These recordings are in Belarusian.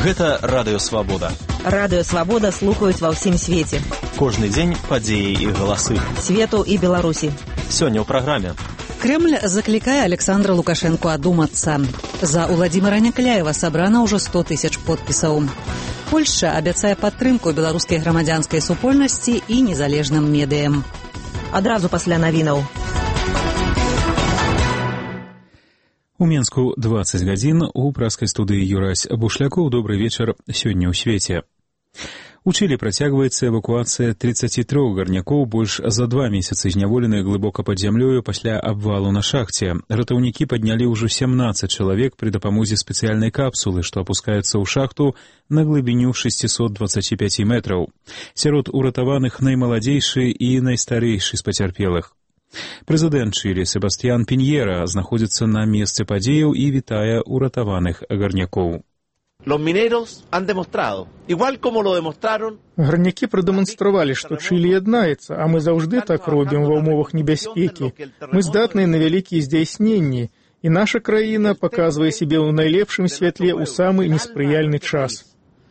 Гэта Радыё Свабода. Радыё Свабода слухаюць ва ўсім свеце. Кожны дзень падзеі і галасы. Свету і Беларусі. Сёння ў праграме. Кремль заклікае Александра Лукашенко адумацца. За Уладзіміра Някляева сабрана ўжо 100 тысяч подпісаў. Польшча абяцае падтрымку беларускай грамадзянскай супольнасці і незалежным медыям. Адразу пасля навінаў. У Менску 20 гадзін, у праскай студыі Юрась Бушлякоў. Добрый вечар сёння ў свеце. У Чылі працягваецца эвакуацыя 33 гарнякоў, больш за 2 месяцы зняволеных глыбока пад зямлёю пасля абвалу на шахце. Ратаўнікі паднялі ўжо 17 чалавек пры дапамозе спецыяльнай капсулы, што апускаецца ў шахту на глыбіню 625 метраў. Сярод уратаваных наймаладзейшы і найстарэйшы з пацярпелых. Прэзідэнт Чылі Себастьян Піньера знаходзіцца на месцы падзеяў і вітае уратаваных гарнякоў. Гарнякі прадэманстравалі, што Чылі яднаецца, а мы заўжды так робім ва ўмовах небяспекі. Мы здатныя на вялікія здзяйсненні, і наша краіна паказвае сябе ў найлепшым святле ў самы неспрыяльны час.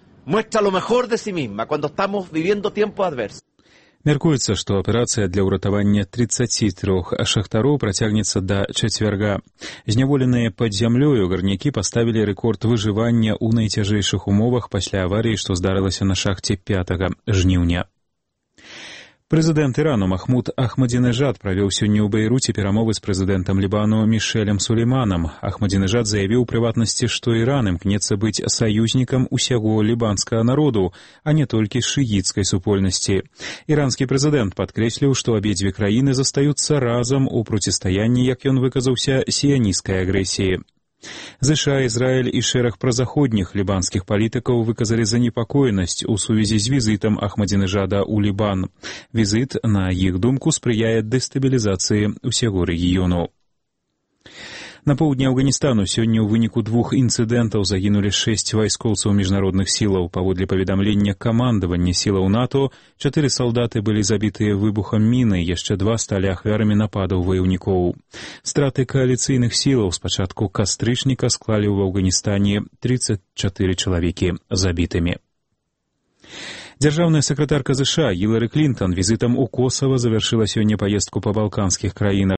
Мяркуецца, што аперацыя для ўратавання 33 шахтароў працягнецца да чацвярга. Зняволеныя пад зямлёю гарнякі паставілі рэкорд выжывання ў найцяжэйшых умовах пасля аварыі, што здарылася на шахце 5 жніўня. Прэзідэнт Ірану Махмуд Ахмадзінежад правёў сёння ў Бейруце перамовы з прэзідэнтам Лібану Мішэлем Сулейманам. Ахмадзінежад заявіў у прыватнасці, што Іран імкнецца быць саюзнікам усяго лібанскага народу, а не толькі шыіцкай супольнасці. Іранскі прэзідэнт падкрэсліў, што абедзве краіны застаюцца разам у процістаянні, як ён выказаўся, сіянісцкай агрэсіі. ЗША, Ізраіль і шэраг празаходніх лібанскіх палітыкаў выказалі занепакоенасць у сувязі з візітам Ахмадзінежада ў Лібан. Візіт, на іх думку, спрыяе дэстабілізацыі ўсяго рэгіёну. На поўдні Афганістану сёння ў выніку 2 інцыдэнтаў загінулі 6 вайскоўцаў міжнародных сілаў. Паводле паведамлення камандавання сілаў НАТО, 4 салдаты былі забітыя выбухам міны, яшчэ 2 сталі ахвярамі нападаў ваяўнікоў. Страты кааліцыйных сілаў з пачатку кастрычніка склалі ў Афганістане 34 чалавекі забітымі. Дзяржаўная сакратарка ЗША Гілары Клінтон візітам у Косава завяршыла сёння паездку па балканскіх краінах.